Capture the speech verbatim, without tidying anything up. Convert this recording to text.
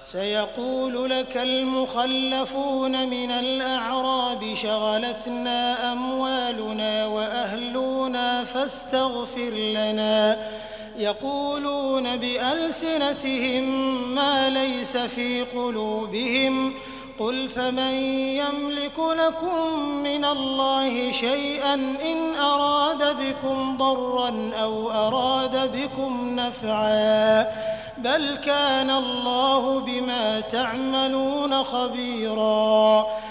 سيقول لك المخلفون من الأعراب شغلتنا أموالنا وأهلنا فاستغفر لنا يقولون بألسنتهم ما ليس في قلوبهم قل فمن يملك لكم من الله شيئا إن أراد بكم ضرا أو أراد بكم نفعا بل كان الله بما تعملون خبيرا